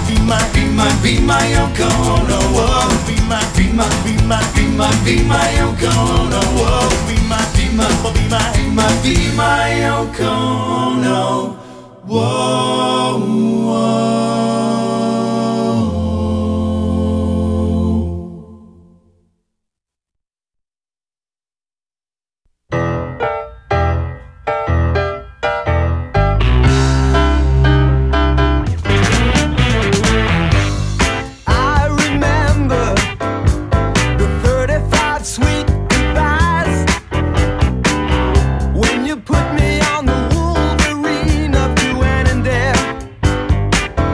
Be my Yoko Ono. Whoa. Be my Yoko Ono. Whoa. Be my Yoko Ono. Whoa. Put me on the Wolverine up to Annandale.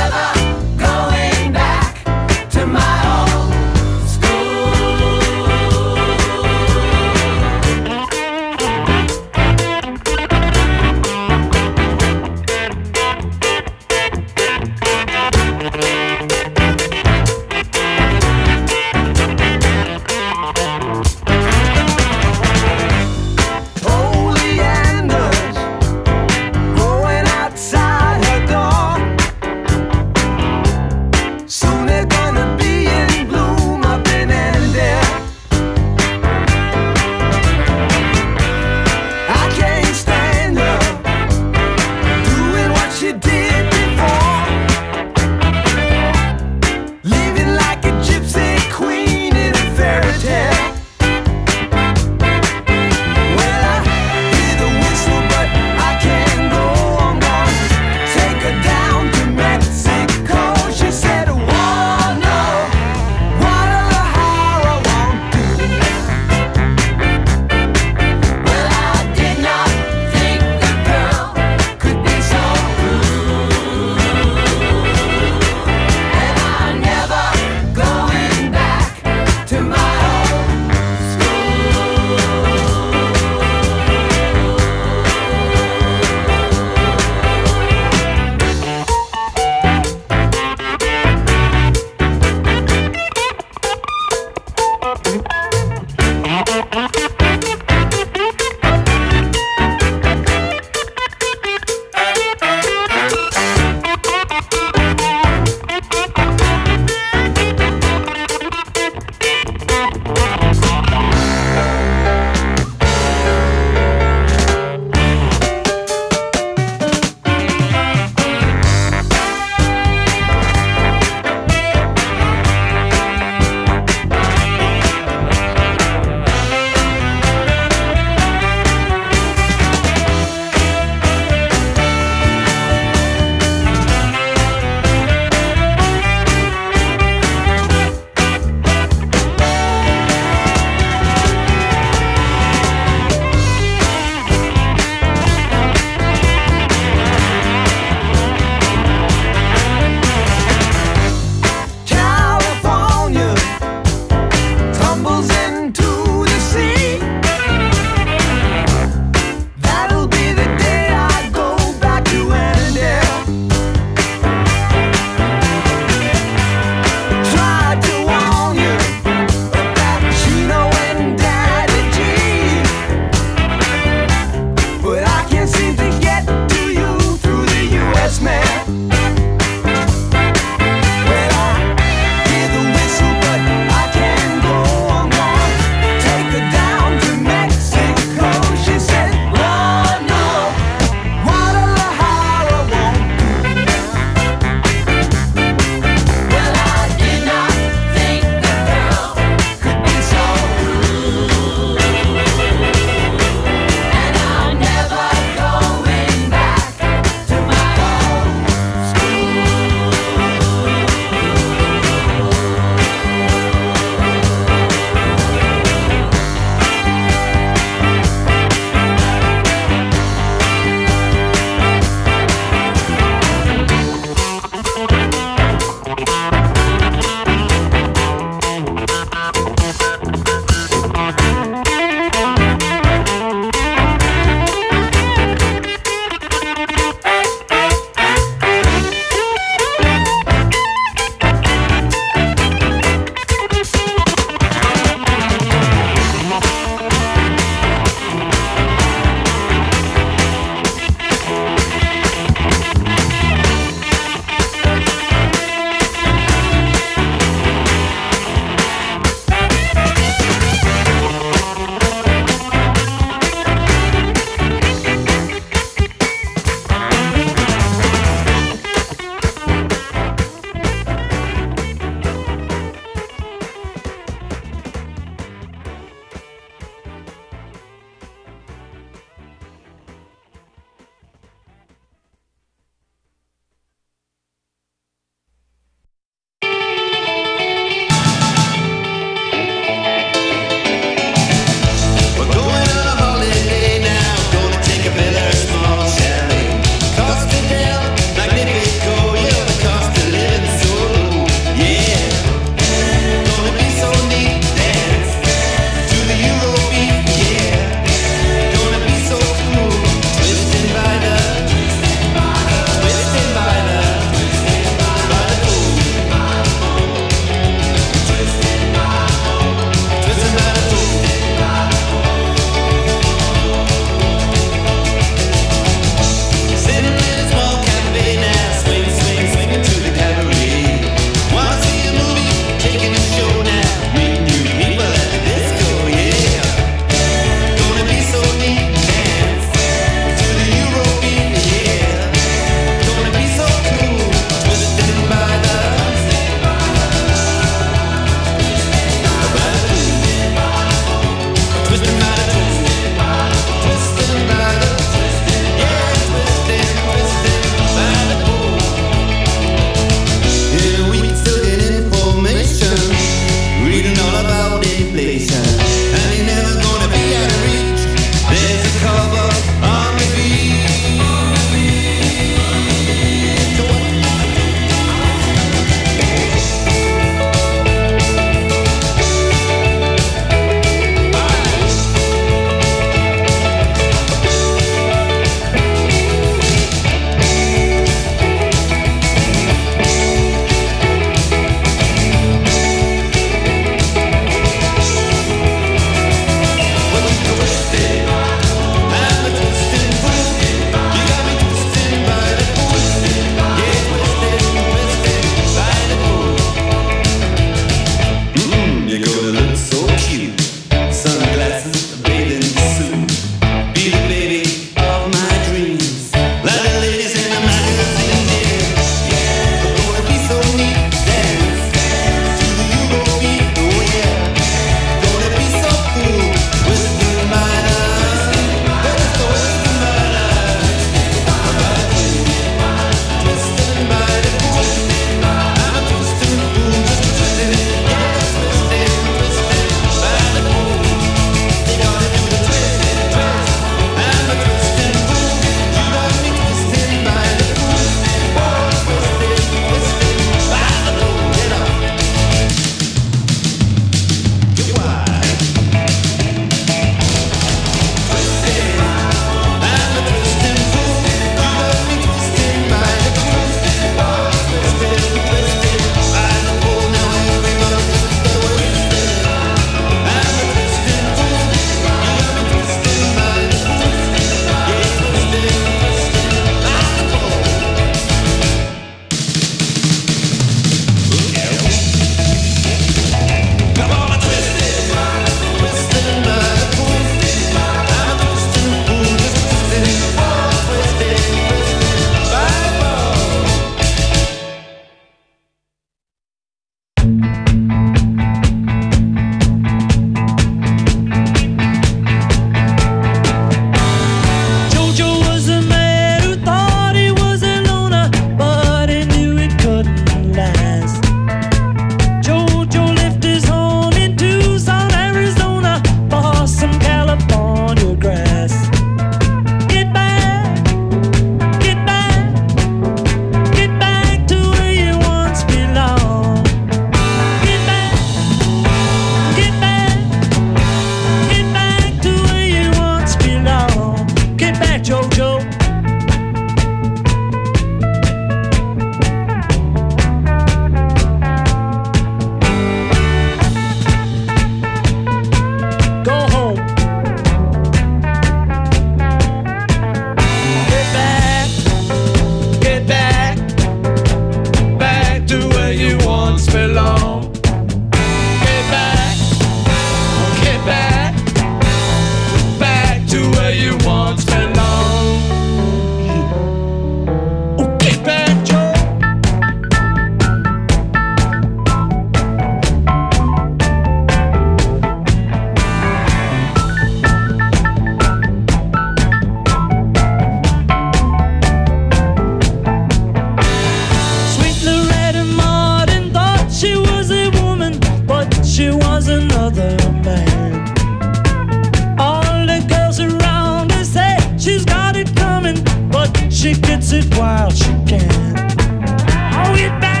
she gets it while she can. Oh, get back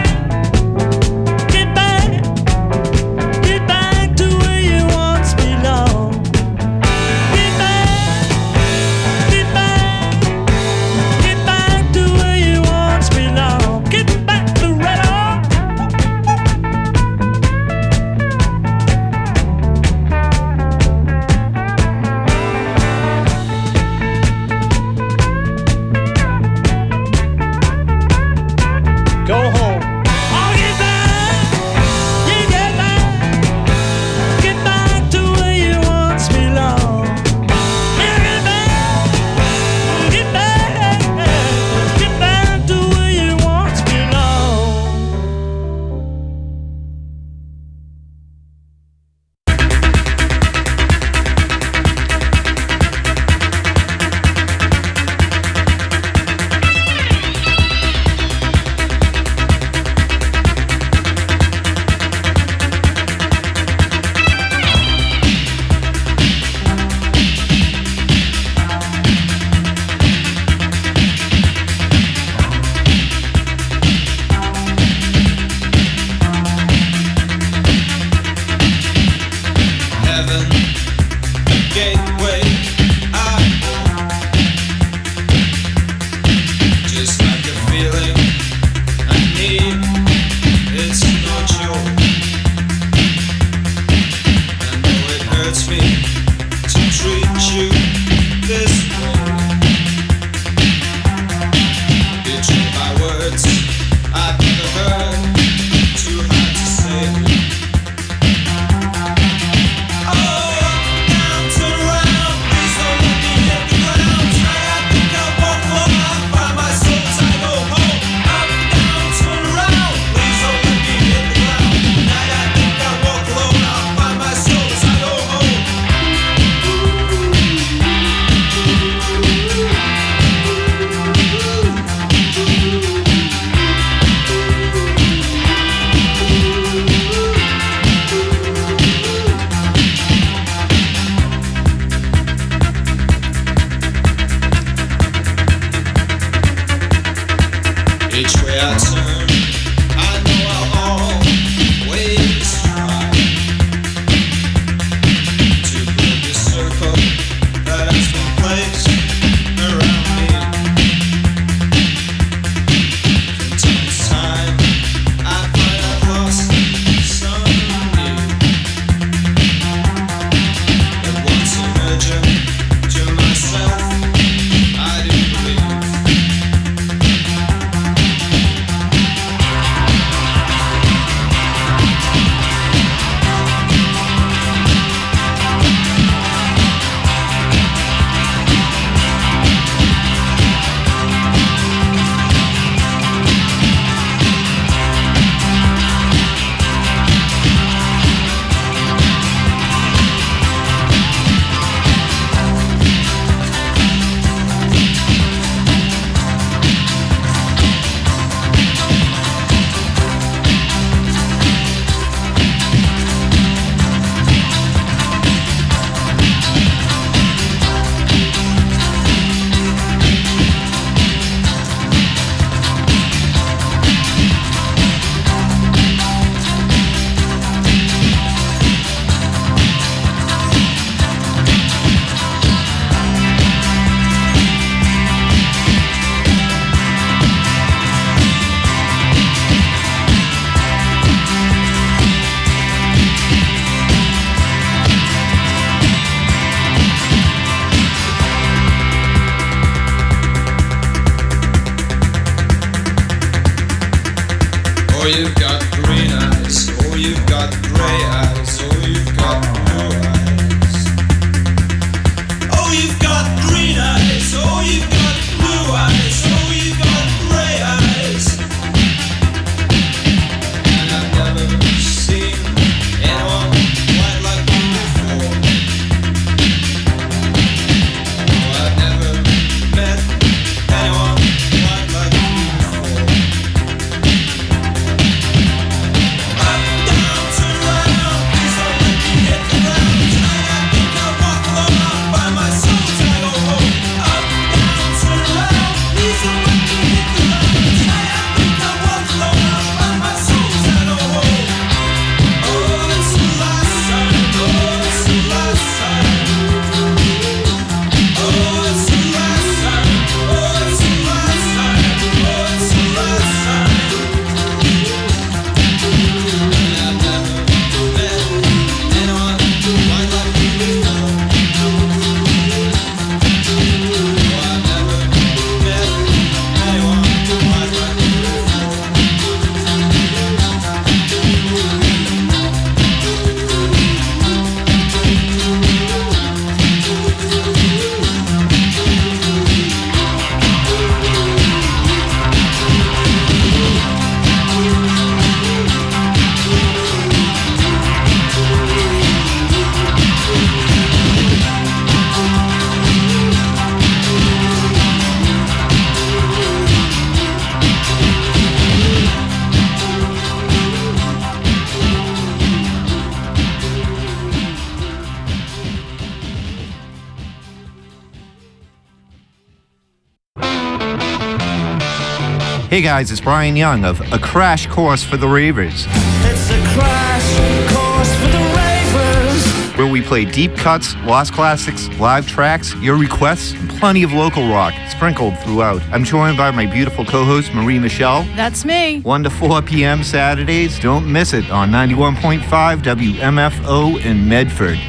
to where you once belonged. Get back to where you once belonged. Get back to right on. Go home. Oh, get back. You get back. Get back to where you once belonged. Yeah, get back. Get back. Get back to where you once belonged. Heaven, a gateway I just like a feeling I need. It's not yours, and though it hurts me to treat you this way, betrayed by words I've never heard, too hard to say. Each way I turn, I know I'll always try to break the circle that has been placed around me. From time to time, I find I've lost someone new, but once emerging to myself, I do believe. Oh, you've got green eyes, oh, you've got gray eyes, oh, you've got blue eyes. Oh, you've got green eyes, oh, you've got blue eyes, oh, you've got gray eyes. And I've never seen anyone quite like you before. Oh, I've never met anyone quite like you before. Up, down, turn around. Hey guys, it's Brian Young of A Crash Course for the Ravers. It's a crash course for the ravers. Where we play deep cuts, lost classics, live tracks, your requests, and plenty of local rock sprinkled throughout. I'm joined by my beautiful co-host, Marie Michelle. That's me. 1 to 4 p.m. Saturdays. Don't miss it on 91.5 WMFO in Medford.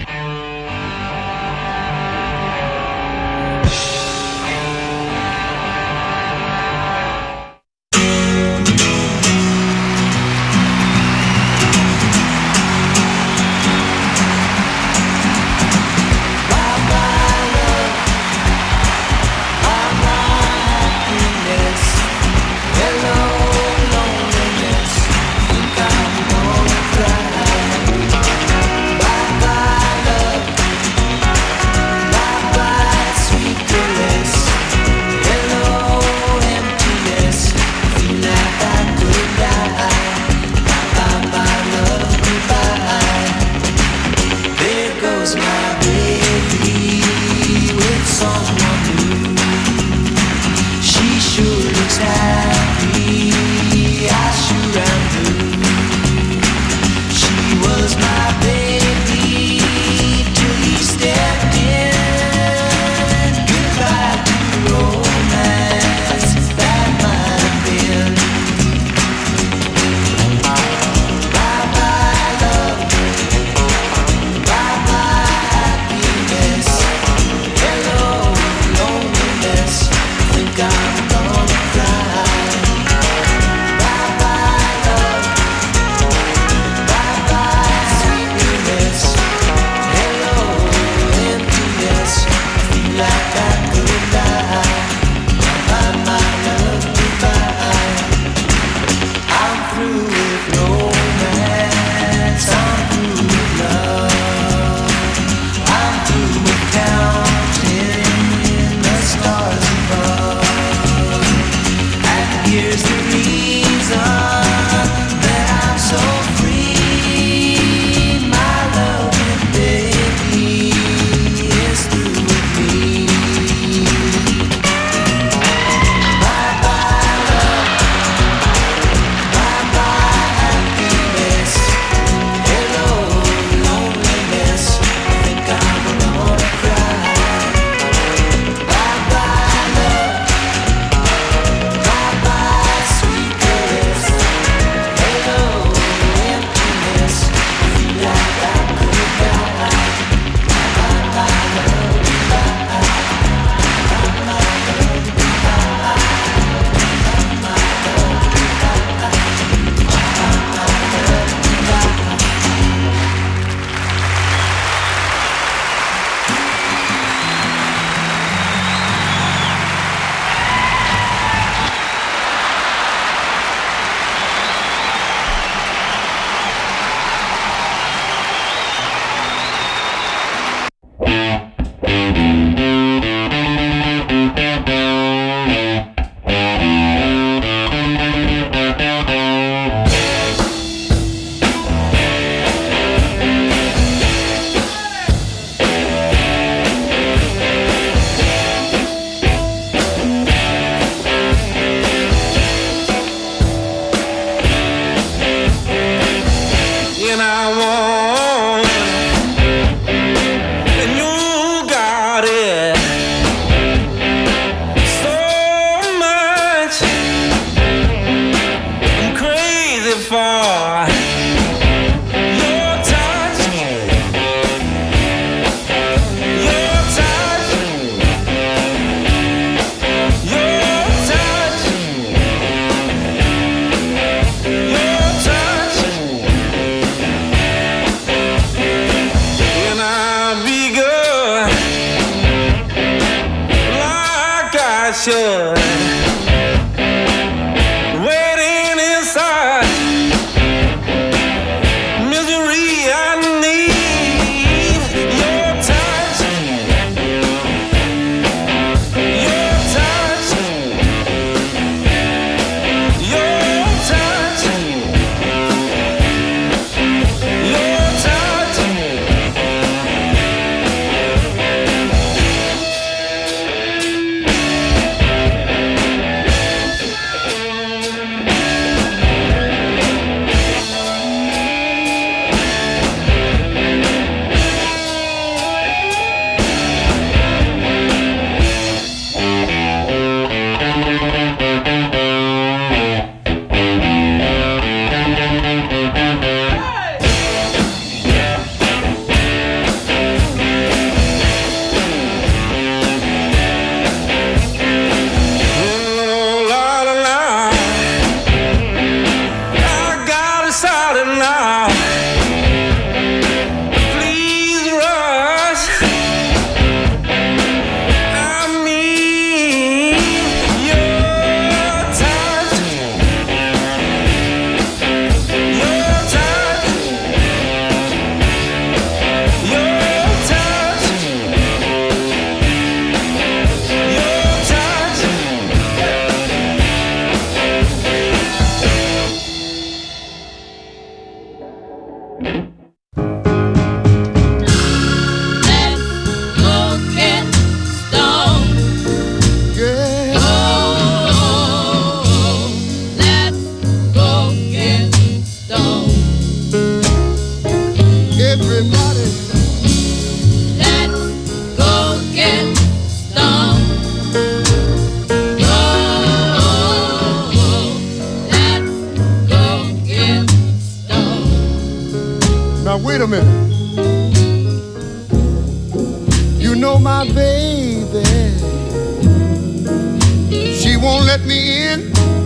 let me in.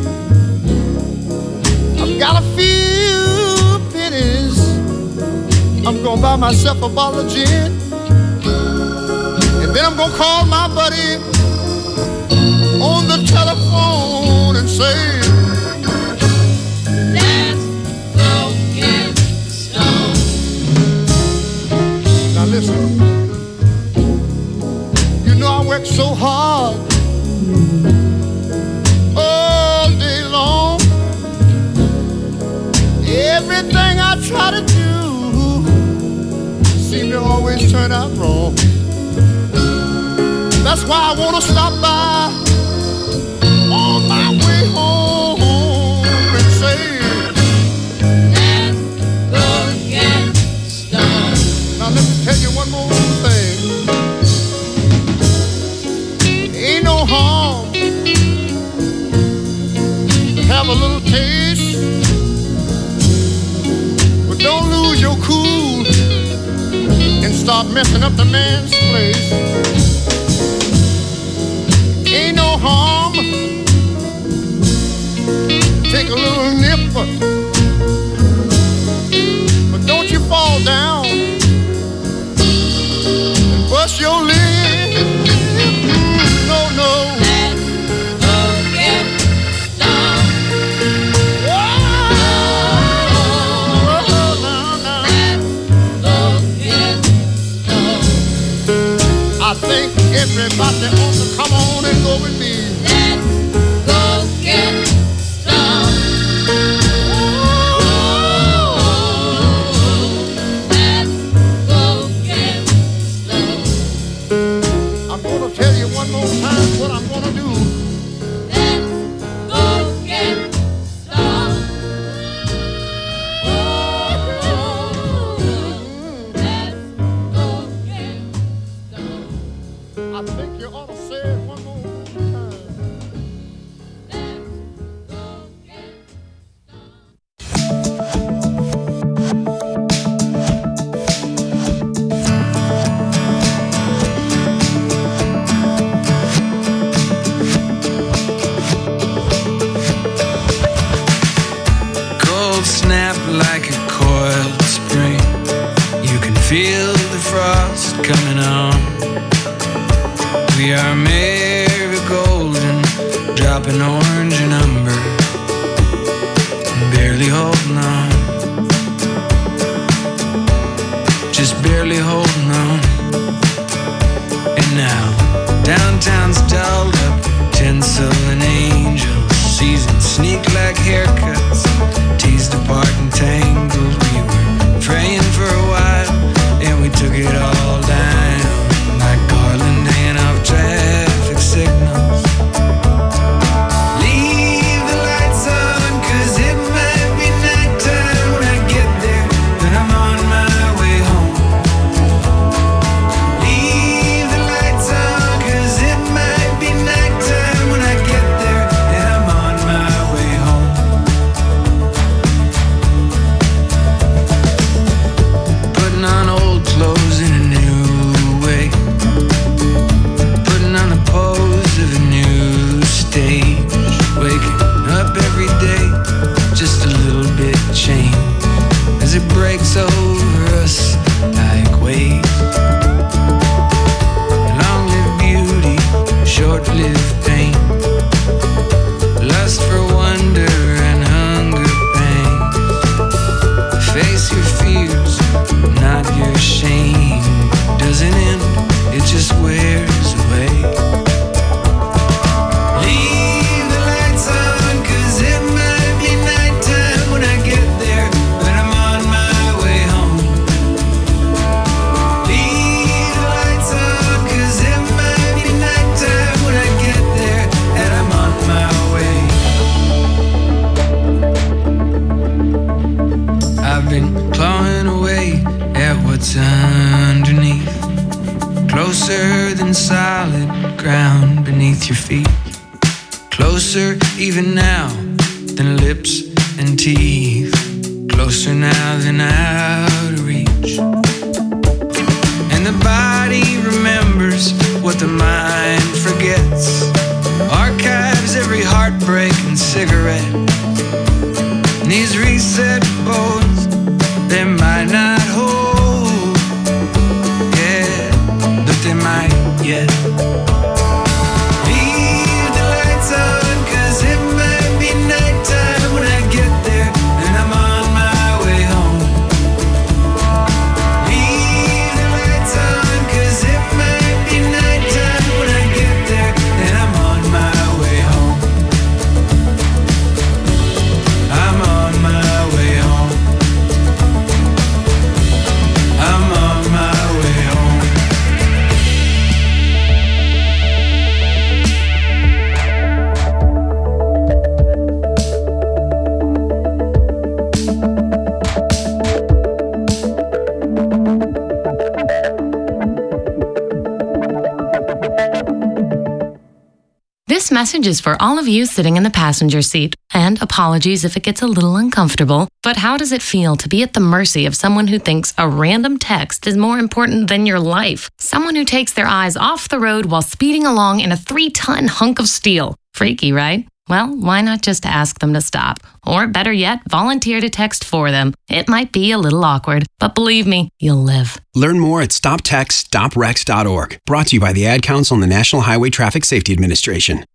I've got a few pennies. I'm gonna buy myself a bottle of gin, and then I'm gonna call my buddy on the telephone and say, let's go get stoned. Now listen, you know I work so hard all day long. Everything I try to do seem to always turn out wrong. That's why I wanna stop by on my way home and say, let's go get stoned. Now let me tell you one more thing. Ain't no harm to have a little taste, but don't lose your cool and start messing up the man's place. Ain't no harm, take a little nip, but don't you fall down and bust your lip. No, no. Let's go get stoned. I think everybody ought to come on and go with me. Let's go get stoned. Let's go get stoned. I'm gonna tell you one more time what I'm gonna do. Let's go get stoned. Let's go get stoned. I think you ought to say it one more time. Let's go get Cold snap like a coiled spring. You can feel the frost coming on. We are marigold and dropping orange and umber, barely holding on, just barely holding on. And now downtown's dolled up, tinsel and angels, seasons sneak like haircuts, teased apart and tangled. We were praying for a while and we took it all down like Garland hanging off traffic signals. Leave the lights on, 'cause it might be nighttime when I get there, but I'm on my way home. Leave the lights on, 'cause it might be nighttime when I get there, and I'm on my way home. Putting on old clothes in a new way, putting on the pose of a new stage, waking up every day just a little bit changed as it breaks over us like waves. Long-lived beauty, short-lived pain, lust for wonder and hunger pains. Face your fears, not your shame. Doesn't end, it just wears away. Leave the lights on, 'cause it might be nighttime when I get there, but I'm on my way home. Leave the lights on, 'cause it might be nighttime when I get there, and I'm on my way. I've been clawing away at what's underneath, closer than solid ground beneath your feet, closer even now than lips and teeth, closer now than out of reach. And the body remembers what the mind forgets, archives every heart heartbreaking cigarette. And these reset bones, they might not hold, yeah, but they might, yeah. Leave the lights on, 'cause it might be nighttime when I get there, and I'm on my way home. Leave the lights on, 'cause it might be nighttime when I get there, and I'm on my way home. I'm on my way home. I'm on my way home. This message is for all of you sitting in the passenger seat. And apologies if it gets a little uncomfortable, but how does it feel to be at the mercy of someone who thinks a random text is more important than your life? Someone who takes their eyes off the road while speeding along in a 3-ton hunk of steel. Freaky, right? Well, why not just ask them to stop? Or better yet, volunteer to text for them. It might be a little awkward, but believe me, you'll live. Learn more at stoptextstoprex.org. Brought to you by the Ad Council and the National Highway Traffic Safety Administration.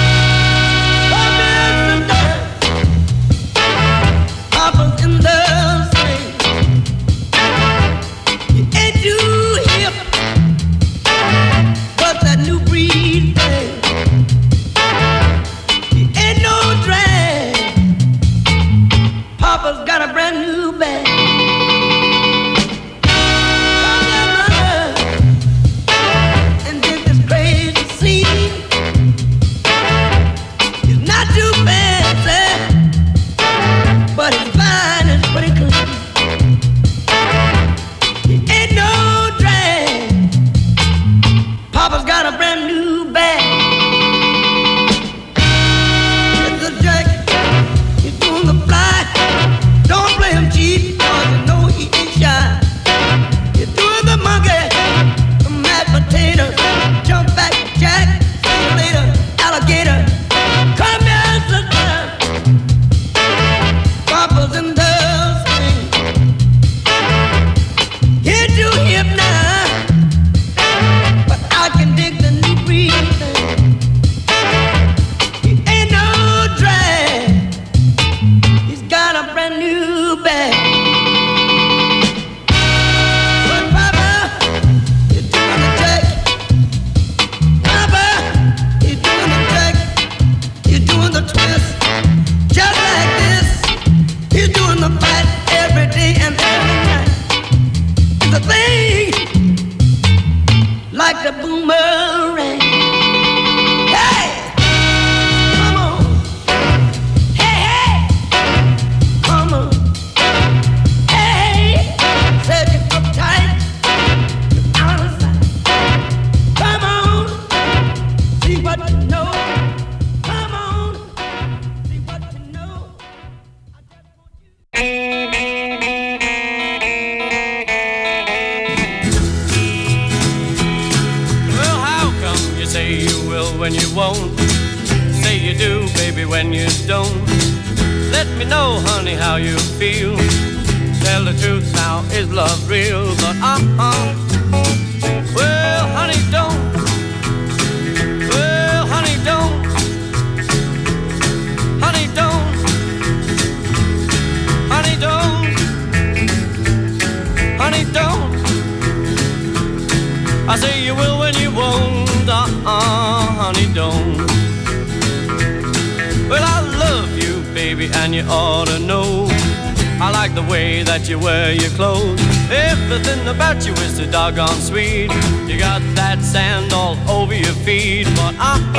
Doggone sweet, you got that sand all over your feet, but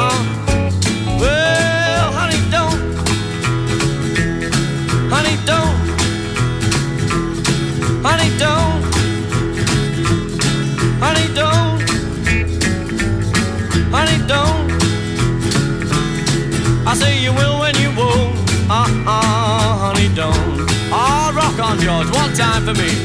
well, honey, don't, honey, don't, honey, don't, honey, don't, honey, don't. I say you will when you won't, honey, don't. Oh, rock on, George, one time for me.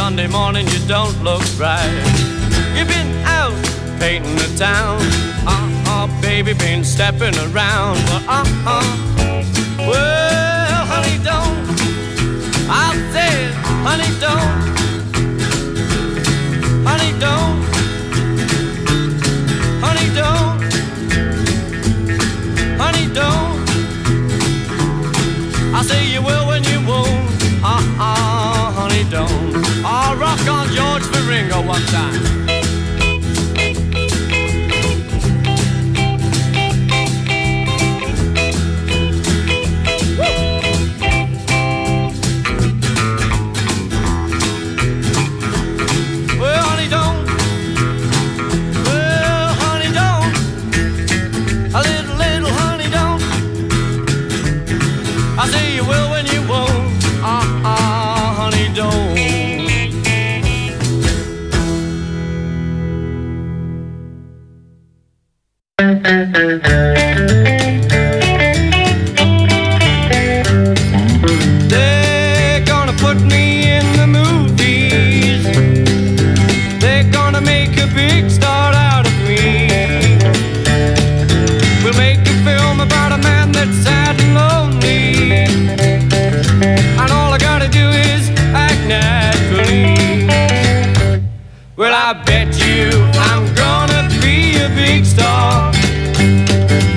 Sunday morning you don't look right. You've been out painting the town. Baby, been stepping around. Well, honey, don't. I said, honey, don't. Honey, don't. Honey, don't. Honey, don't. I say you will when you won't. Honey, don't. I'll rock on George Faringo one time. They're gonna put me in the movies. They're gonna make a big star out of me. We'll make a film about a man that's sad and lonely, and all I gotta do is act naturally. Well, I bet you I'm gonna be a big star.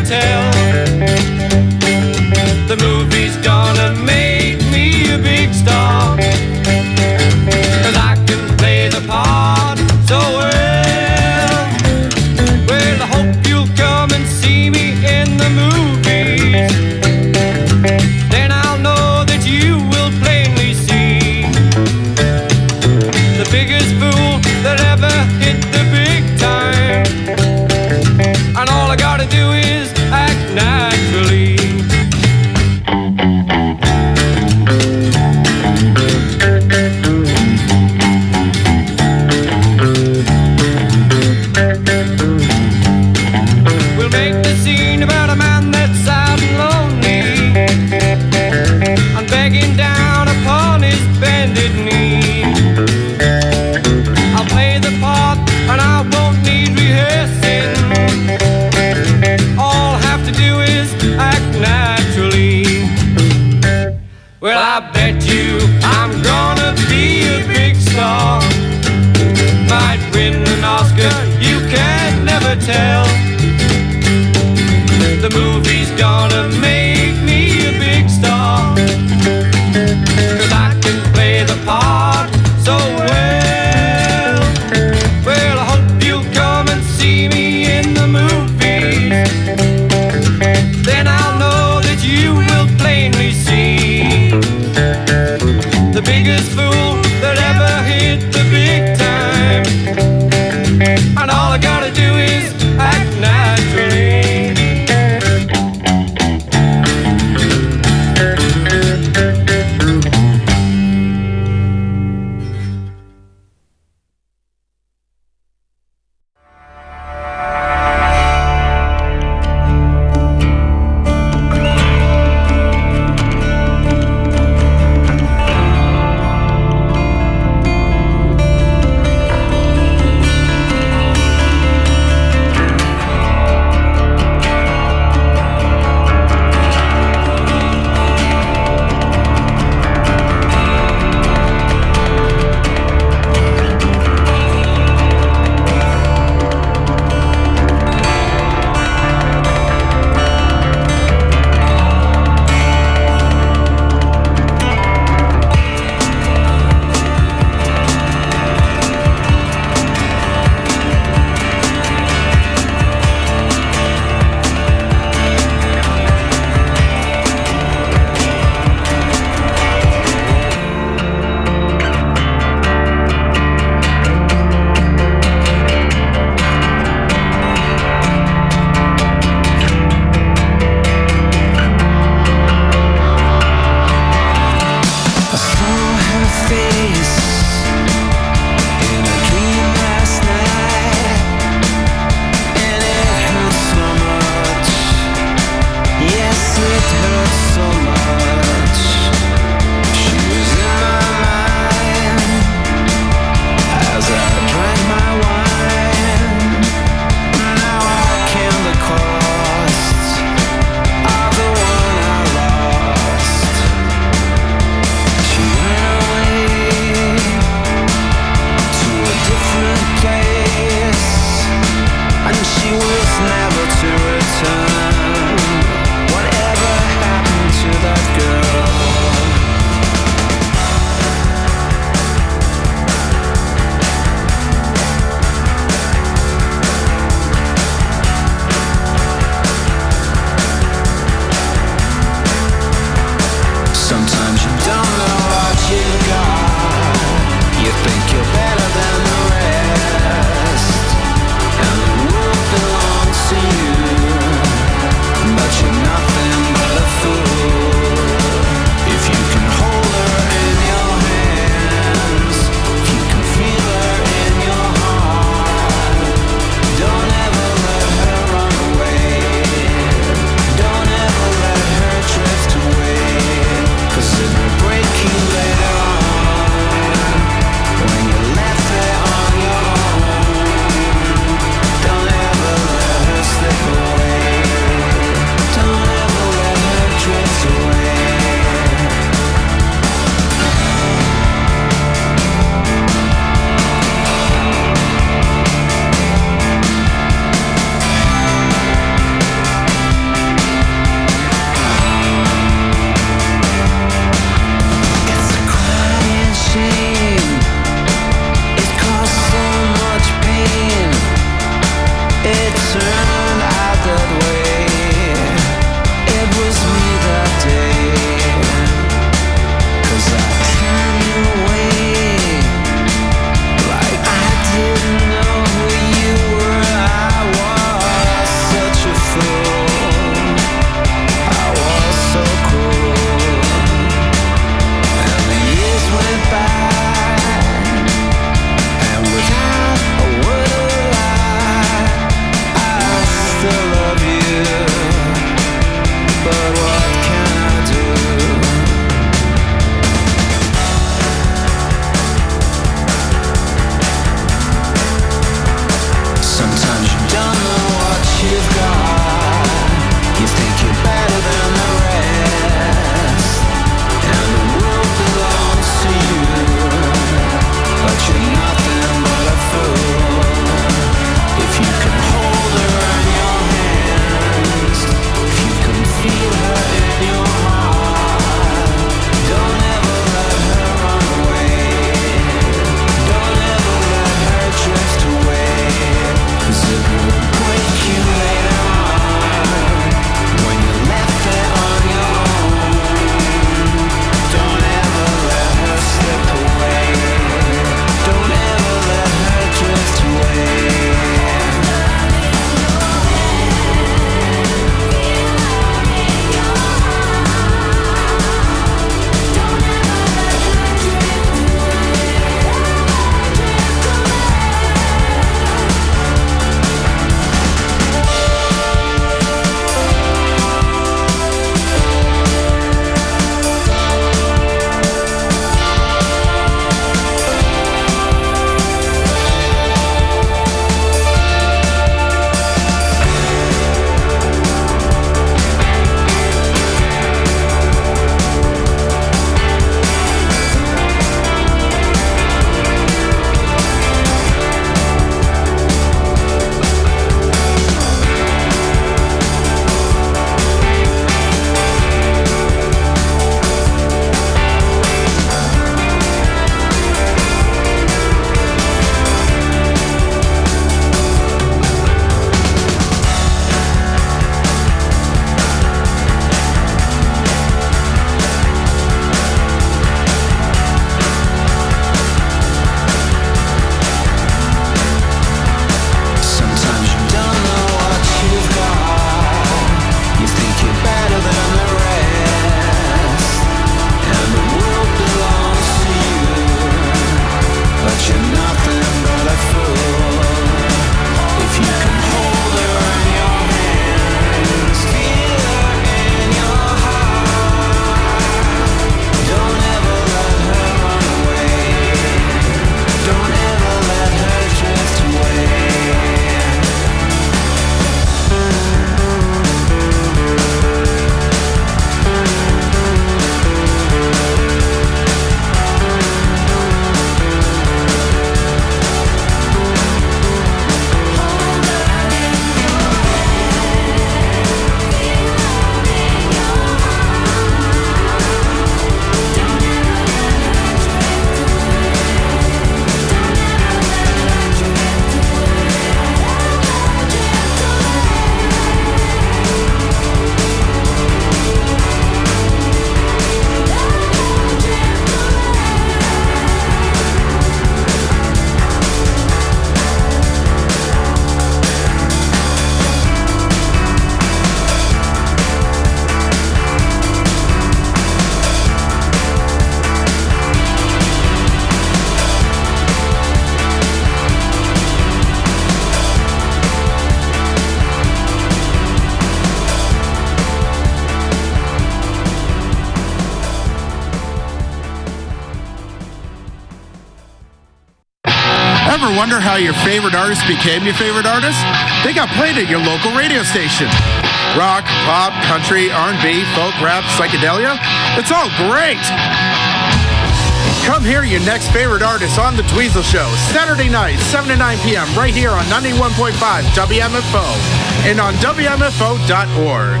wonder how your favorite artist became your favorite artist? They got played at your local radio station. Rock, pop, country, R&B, folk, rap, psychedelia. It's all great. Come hear your next favorite artist on The Dweezil Show, Saturday night, 7 to 9 p.m., right here on 91.5 WMFO and on WMFO.org.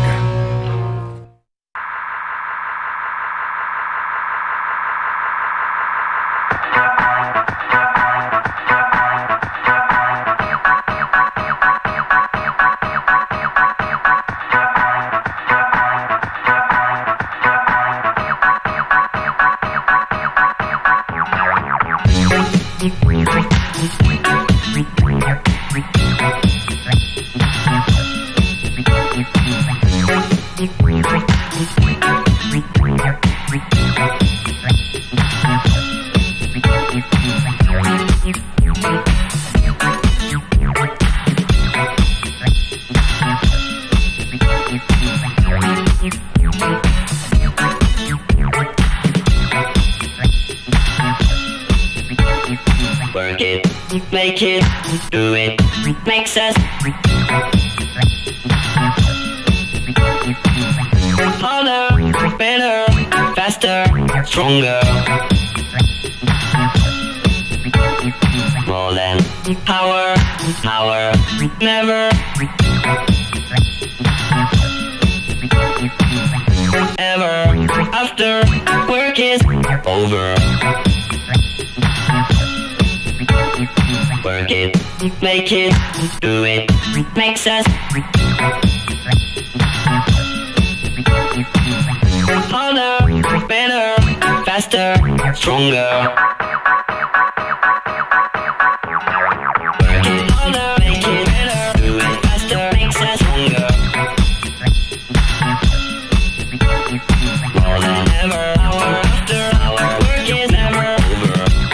Work it, make it, do it, makes us harder, better, faster, stronger. More than power, power, never ever after work is over. Work it, make it, do it, makes us harder, better, faster, stronger. Work it harder, make it better, do it faster, makes us stronger. More than ever, hour after hour, work is never over.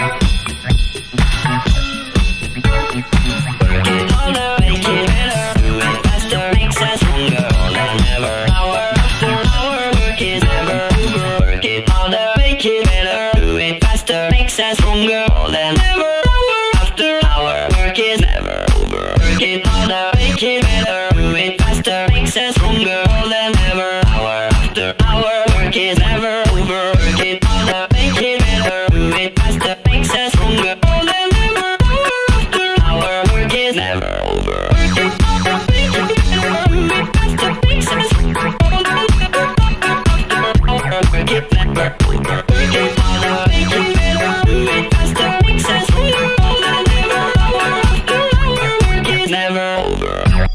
Work it harder, make it better, do it faster, makes us stronger. More than ever, hour after hour, work is never over. Work it harder, make it better, do it faster, makes us stronger. More than ever, hour after hour, work is never over. Work it harder, make it better, do it faster, makes us stronger. More than ever, hour after hour, work is never over. Work it harder, make it better, do it faster, makes us stronger. More than ever, hour after hour, work is never over. Work it harder, make it better, do it faster, makes us stronger. More than ever, hour after hour, work is never over. Work it harder, make it better, do it faster, makes us stronger. More than ever, hour after hour, work is never over.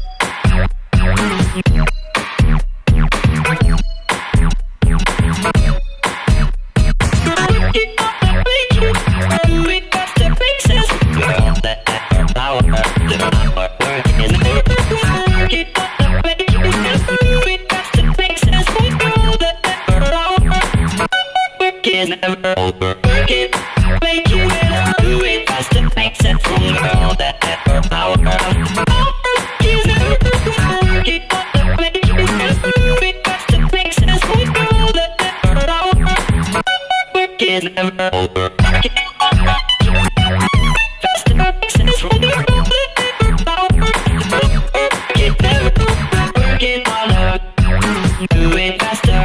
Never over. Work it, make it better, do it faster, makes it stronger. All that ever power is never over. Work it, make it better, do it faster, makes it stronger. All that ever power work is never over. Work it faster, makes it stronger. All that ever power work it never over. Work it harder, do it faster.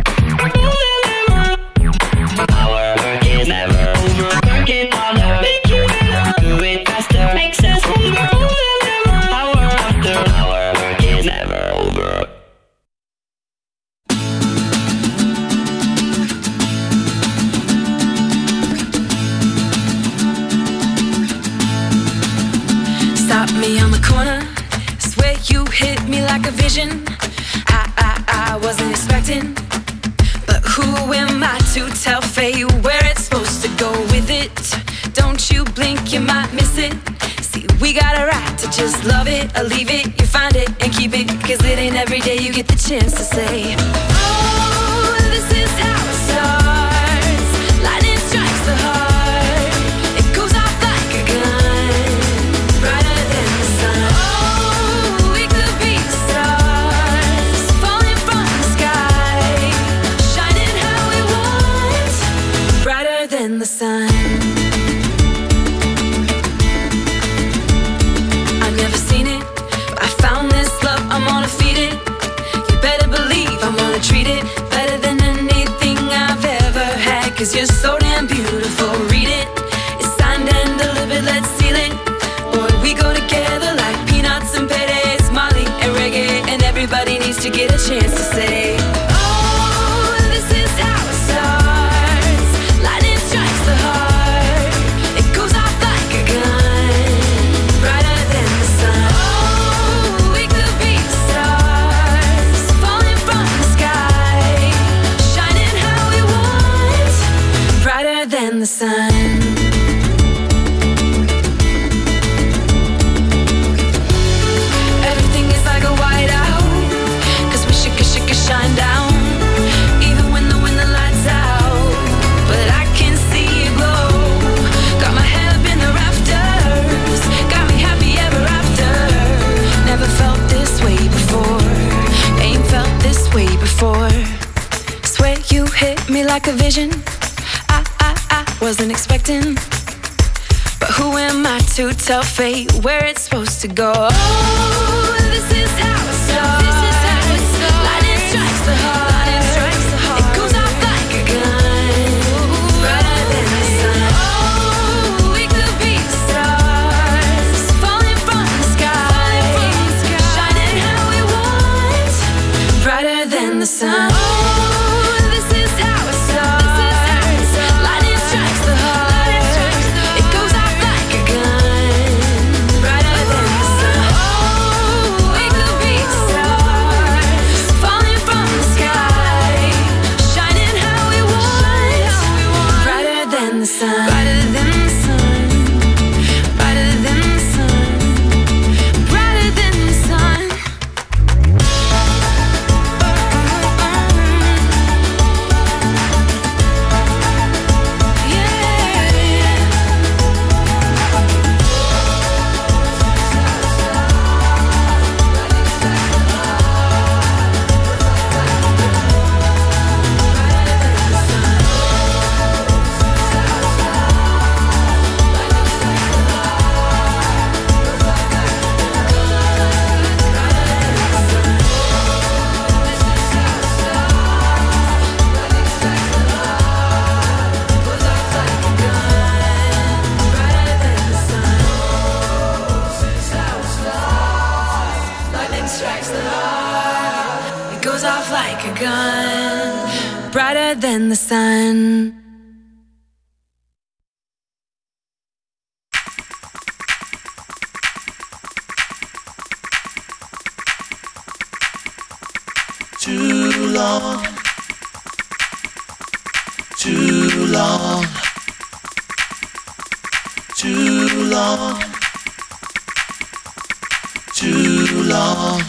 Our work is never over. Work it harder, make it better, do it faster, makes us stronger. More than ever, hour after hour, work is never over. Stop me on the corner, swear you hit me like a vision. I wasn't expecting. But who am I to tell fate where it's supposed to go with it? Don't you blink, you might miss it. See, we got a right to just love it or leave it. You find it and keep it, cause it ain't every day you get the chance to say, oh, this is how it starts. Lightning strikes the heart, it goes off like a gun, brighter than the sun. Oh, we could be the stars, falling from the sky, shining how we want, brighter than the sun. 'cause you're so damn beautiful. Read it, it's signed and delivered, let's seal it. Boy, we go together like peanuts and paydays, Molly and reggae, and everybody needs to get a chance to say, oh, this is how it starts. Lightning strikes the heart, it goes off like a gun, brighter than the sun. Oh, we could be stars, falling from the sky, shining how we want, brighter than the sun. Everything is like a whiteout, 'cause we should shine down, even when the lights out. But I can see you glow, got my head up in the rafters, got me happy ever after. Never felt this way before, ain't felt this way before. Swear you hit me like a vision, I wasn't expecting. But who am I to tell fate where it's supposed to go? Oh, this is how it starts. Lightning strikes the heart, it goes off like a gun, brighter than the sun. Oh, we could be stars, falling from the sky, shining how we want, brighter than the sun. Oh, this is how it starts. Lightning strikes the heart, it goes off like a gun, brighter than the sun. Oh, we could be stars, falling from the sky, shining how we want, brighter than the sun. Brighter than the sun, brighter than the sun, brighter than the sun. Lightning strikes the heart, it goes off like a gun, brighter than the sun. Too long, too long, too long, too long.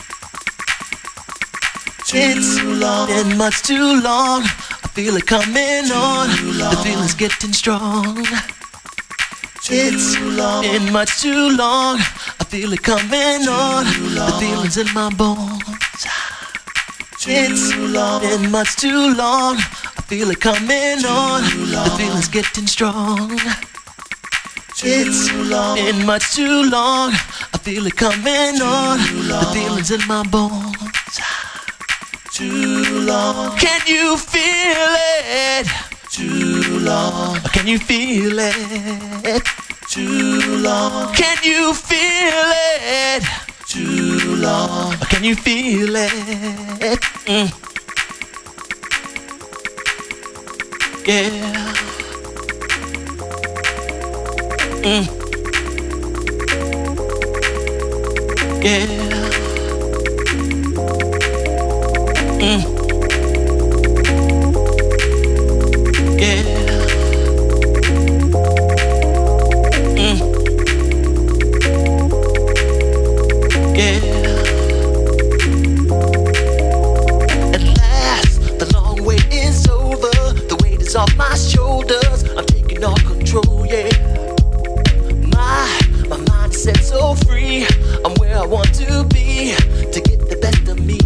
It's been much too long. I feel it coming on. The feeling's getting strong. It's been much too long. I feel it coming on. The feeling's in my bones. It's been much too long. I feel it coming on. The feeling's getting strong. It's been much too long. I feel it coming on. The feeling's in my bones. Too long. Can you feel it? Too long. Can you feel it? Too long. Can you feel it? Too long. Can you feel it? Yeah. Yeah. At last, the long wait is over. The weight is off my shoulders. I'm taking all control, yeah. My mind set so free. I'm where I want to be to get the best of me.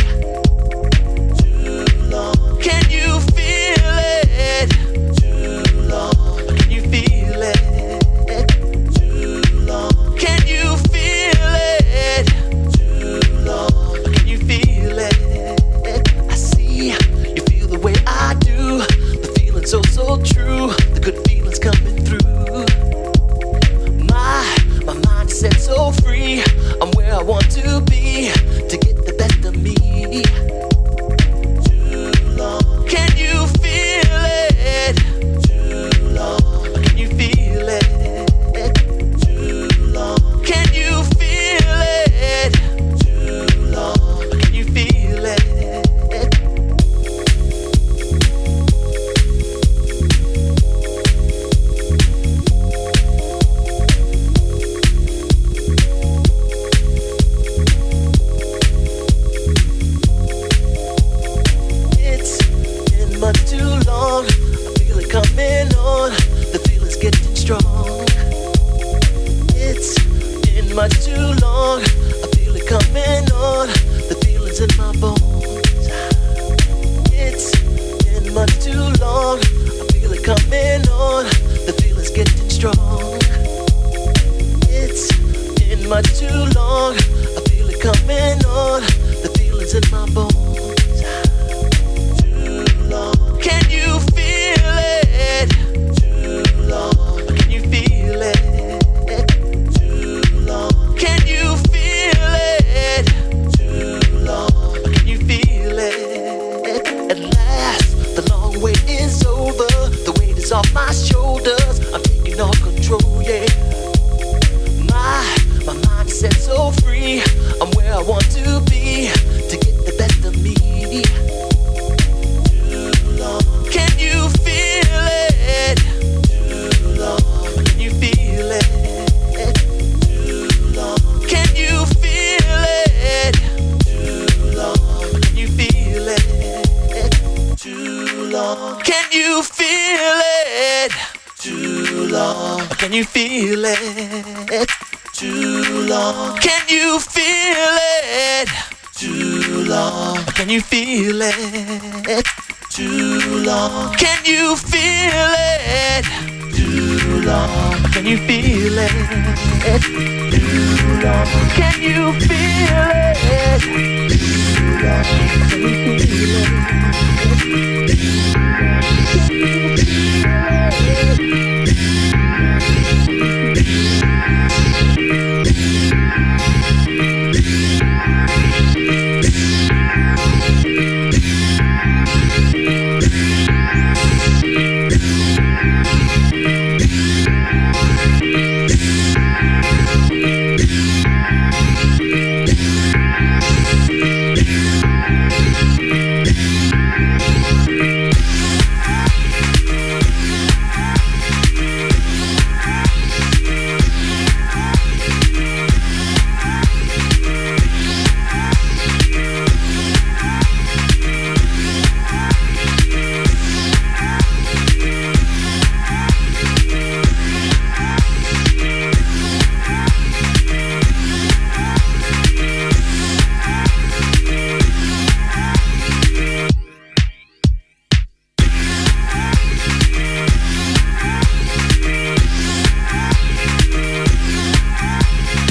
Too long. Can you feel it? Too long. Can you feel it? Too long. Can you feel it? Too long. Can you feel it? I see you feel the way I do. The feeling so I want to be to get the best of me. Too long. Can you feel it? Too long. Can you feel it? Too long. Can you feel it? Too long. Can you feel it? Much too long, I feel it coming on. The feeling's getting strong. It's been much too long, I feel it coming on. The feeling's in my bones. It's been much too long, I feel it coming on. The feeling's getting strong. It's been much too long, I feel it coming on. The feeling's in my bones. Can you feel it? Too long. Can you feel it? Too long. Can you feel it? Too long. Can you feel it? At last, the long wait is over. The weight is off my shoulders. I'm taking all control, yeah. My mind is set so free. I'm where I want to be to get the best of me. Can you feel it? Too long. Can you feel it? Too long. Can you feel it? Too long. Can you feel it? Too long. Can you feel it? Too long. Can you feel it? Too long. Can you feel it? Too long. Can you feel it? Too long. Can you feel it? Too long. Can you feel it? Too long. Can you feel it? Too long. Can you feel it?